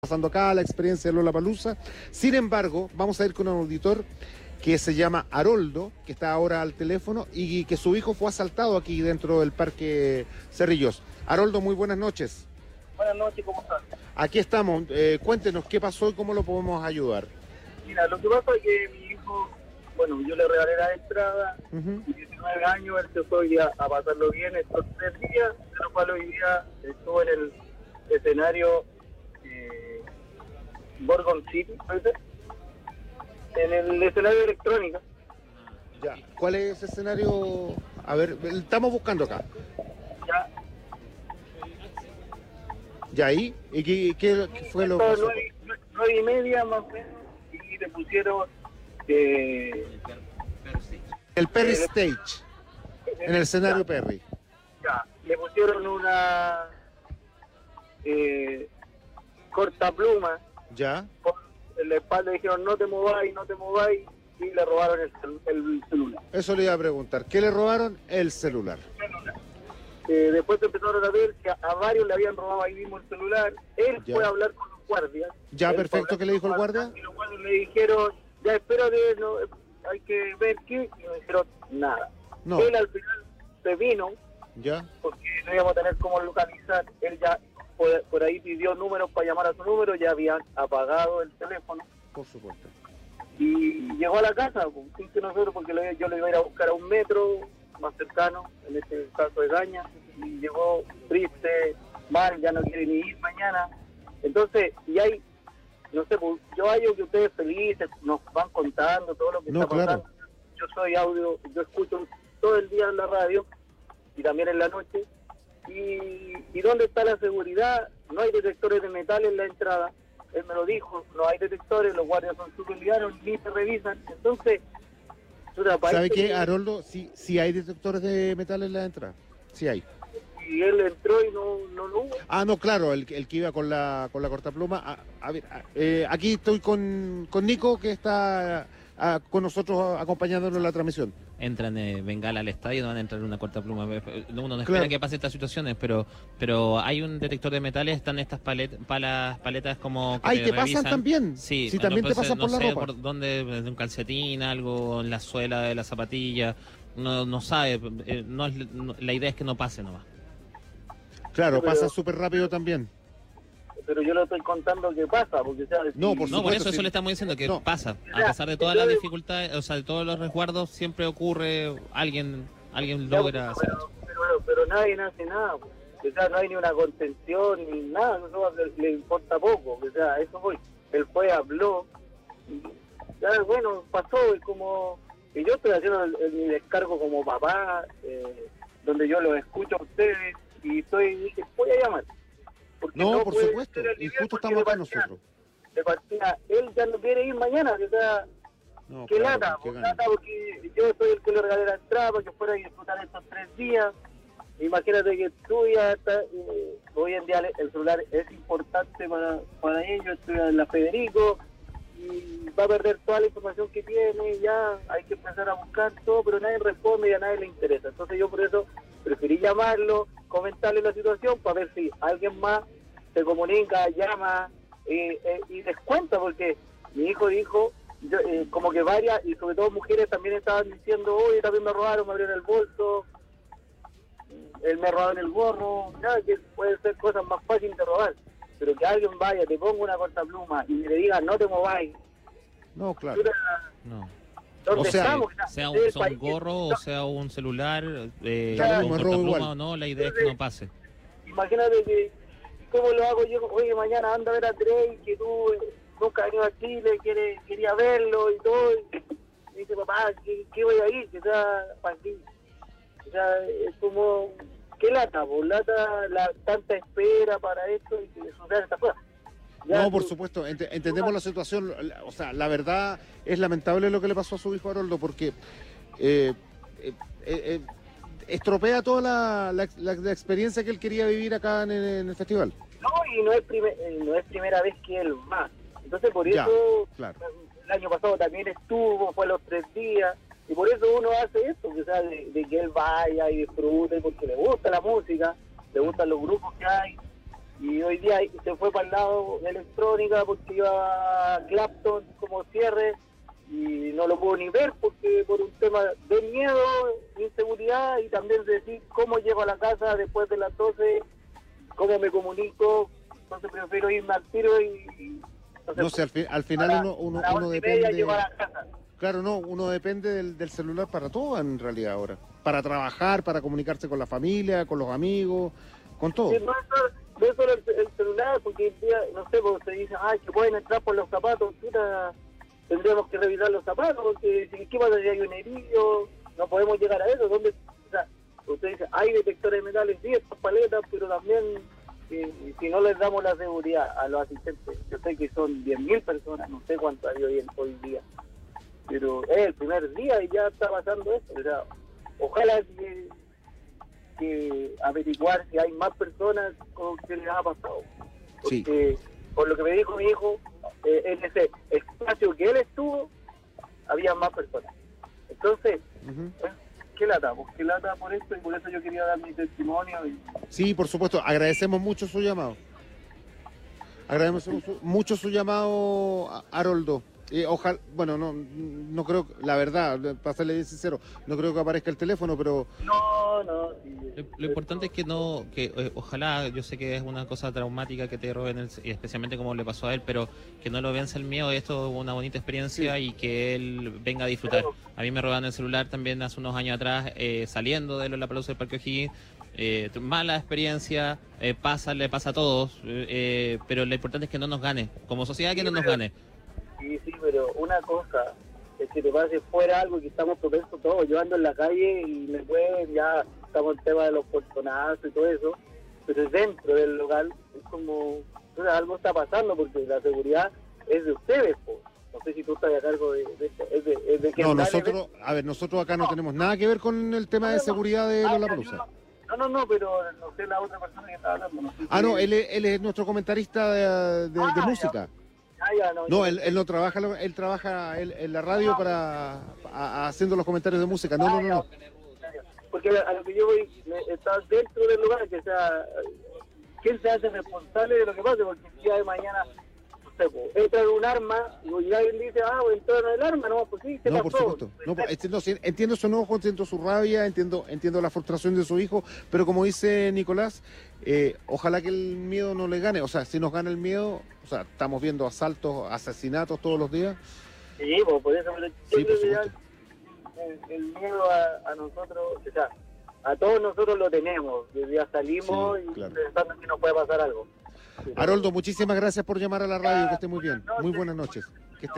pasando acá la experiencia de Lollapalooza. Sin embargo, vamos a ir con un auditor que se llama Haroldo, que está ahora al teléfono y que su hijo fue asaltado aquí dentro del Parque Cerrillos. Haroldo, muy buenas noches. Buenas noches, ¿cómo están? Aquí estamos. Cuéntenos qué pasó y cómo lo podemos ayudar. Mira, lo que pasa es que mi hijo, bueno, yo le regalé la entrada, 19 años, él se fue hoy día a pasarlo bien estos 3 días, de los cuales hoy día estuvo en el escenario Borgon City, ¿sabes? En el escenario de electrónica. Ya. ¿Cuál es ese escenario? A ver, estamos buscando acá. Ya, ¿Ya ahí? ¿Y qué fue lo que pasó? 9:30 más o menos, y le pusieron El Perry Stage, en el escenario Perry. ya, le pusieron una cortapluma ¿Ya? en la espalda, dijeron no te mováis, y le robaron el celular. Eso le iba a preguntar. ¿Qué le robaron? El celular. Después empezaron a ver que a varios le habían robado ahí mismo el celular. Él Ya. fue a hablar con los guardias. Ya, Él fue a perfecto. hablar ¿Qué le dijo el con los guardia? Y los guardias le dijeron, ya espérate, no, hay que ver qué, y no dijeron nada. No. Él al final se vino, ¿Ya? porque no íbamos a tener cómo localizar. Él ya por ahí pidió números para llamar a su número, ya habían apagado el teléfono. Por supuesto. Y llegó a la casa, pues, sin que nosotros, porque yo le iba a ir a buscar a un metro más cercano, en este caso de Gaña, y llegó triste, mal, ya no quiere ni ir mañana. Entonces, y hay, no sé, pues, yo hallo que ustedes felices, nos van contando todo lo que No, está claro. pasando. Yo soy audio, yo escucho todo el día en la radio y también en la noche. ¿Y dónde está la seguridad? No hay detectores de metal en la entrada. Él me lo dijo, no hay detectores, los guardias son súper livianos, ni se revisan. Entonces, ¿Sabe qué, Haroldo? Sí hay detectores de metal en la entrada. Sí hay. Y él entró y no lo hubo. Ah, no, claro, el que iba con la cortapluma. A ver, aquí estoy con Nico, que está con nosotros acompañándonos en la transmisión. Entran bengala al estadio, no van a entrar en una cortapluma. Uno no espera Claro. que pase estas situaciones, pero hay un detector de metales, están estas paletas como Ay, ¿te pasan revisan. también? Sí, Sí, también te entonces, pasan por no la sé ropa. por dónde, de un calcetín, algo en la suela de la zapatilla, no sabe, la idea es que no pase nomás. Claro, Pero- pasa súper rápido también. Pero yo le estoy contando qué pasa, porque No, por No, supuesto, por eso sí. le estamos diciendo que No. pasa, a Ya, pesar de todas yo las le- dificultades, o sea, de todos los resguardos, siempre ocurre, alguien Ya, logra hacer eso. pero nadie hace nada, pues. O sea, no hay ni una contención ni nada, eso le importa poco, o sea, eso voy. Él fue, habló, y ya, bueno, pasó, es como que yo estoy haciendo mi descargo como papá, donde yo los escucho a ustedes y dije, voy a llamar. Porque No, por puede supuesto. ser el Y nivel, justo porque estamos acá de partida- nosotros. de partida, él ya no quiere ir mañana, o sea, No, qué claro, lata, qué pues, ganas. lata, porque yo soy el que le regalé la entrada para que fuera a disfrutar estos 3 días. Imagínate que tú ya estás, hoy en día el celular es importante para ellos, estudia en la Federico y va a perder toda la información que tiene, ya hay que empezar a buscar todo, pero nadie responde y a nadie le interesa. Entonces yo por eso preferí llamarlo, comentarle la situación para ver si alguien más se comunica, llama y les cuenta, porque mi hijo dijo, como que varias, y sobre todo mujeres también estaban diciendo, oye, también me robaron, me abrieron el bolso, él me robaron el gorro, nada, que puede ser cosas más fáciles de robar, pero que alguien vaya, te ponga una cortapluma y le diga, no te mováis, No, claro. chuta, No. ¿dónde O sea, estamos? Sea Del un país que- gorro o sea un celular, Ya, con mismo, es robo cortapluma igual. o no, la idea es que no pase. Imagínate que, ¿cómo lo hago yo? Oye, mañana anda a ver a Drake, que tú nunca has venido a Chile, quería verlo y todo. Y dice, papá, ¿qué voy a ir? Que sea para aquí. O sea, es como, qué lata, pues, tanta espera para esto y que sucedan estas cosas. Ya, No, por tú- supuesto, entendemos la situación. O sea, la verdad es lamentable lo que le pasó a su hijo Haroldo, porque estropea toda la experiencia que él quería vivir acá en el festival. No, y no es primera vez que él va. Entonces, por Ya, eso, claro. el año pasado también estuvo, fue a los 3 días, y por eso uno hace esto, o sea, de que él vaya y disfrute, porque le gusta la música, le gustan los grupos que hay, y hoy día se fue para el lado de electrónica porque iba a Clapton como cierre y no lo puedo ni ver porque por un tema de miedo, inseguridad y también de decir cómo llego a la casa después de las 12, cómo me comunico, entonces prefiero irme al tiro y entonces, No sé, al final uno depende. llego a la casa. Claro, no, uno depende del celular para todo en realidad ahora. Para trabajar, para comunicarse con la familia, con los amigos, con todo. Sí, no es solo el celular, porque el día, no sé, porque se dice, ay, que pueden entrar por los zapatos, puta, tendríamos que revisar los zapatos, porque si ¿qué pasa si hay un herido? No podemos llegar a eso. ¿Dónde? O sea, usted dice, hay detectores de metales, sí, estas paletas, pero también, si no les damos la seguridad a los asistentes, yo sé que son 10.000 personas, no sé cuánto hay hoy día, pero es el primer día y ya está pasando esto. O sea, ojalá que averiguar si hay más personas con que les ha pasado. Porque, por lo que me dijo mi hijo, en ese espacio que él estuvo, había más personas. Entonces, qué lata por esto, y por eso yo quería dar mi testimonio. Sí, por supuesto, agradecemos mucho su llamado. Agradecemos mucho su llamado, Haroldo. Ojalá, bueno, no creo, la verdad, para serle bien sincero, no creo que aparezca el teléfono, pero... No. Lo importante es que ojalá, yo sé que es una cosa traumática que te roben, y especialmente como le pasó a él, pero que no lo vence el miedo. Esto es una bonita experiencia y que él venga a disfrutar. A mí me robaron el celular también hace unos años atrás, saliendo de Lollapalooza del Parque O'Higgins. Mala experiencia, le pasa a todos, pero lo importante es que no nos gane, como sociedad, que no nos gane. Sí, pero una cosa es que te pase fuera algo que estamos propensos todos. Yo ando en la calle y me pueden, ya estamos en el tema de los portonazos y todo eso, pero dentro del local es como, o sea, algo está pasando porque la seguridad es de ustedes, po. No sé si tú estás a cargo de esto. Es de que no, nosotros acá no tenemos nada que ver con el tema de seguridad de Lollapalooza. No, pero no sé la otra persona que está hablando. No sé él es nuestro comentarista de música. No, él no trabaja, él trabaja en la radio haciendo los comentarios de música. No. Porque a lo que yo voy, está dentro del lugar, que sea, ¿quién se hace responsable de lo que pase? Porque el día de mañana, no sé, entra un arma y alguien dice, entró el arma, no, pues sí, no, por supuesto. Entiendo su enojo, entiendo su rabia, entiendo la frustración de su hijo, pero como dice Nicolás, ojalá que el miedo no le gane. O sea, si nos gana el miedo, o sea, estamos viendo asaltos, asesinatos todos los días. Sí, por eso, sí, por supuesto. El miedo a nosotros, o sea, a todos nosotros lo tenemos, ya salimos pensando que nos puede pasar algo. Haroldo, muchísimas gracias por llamar a la radio, que esté muy bien. Muy buenas noches.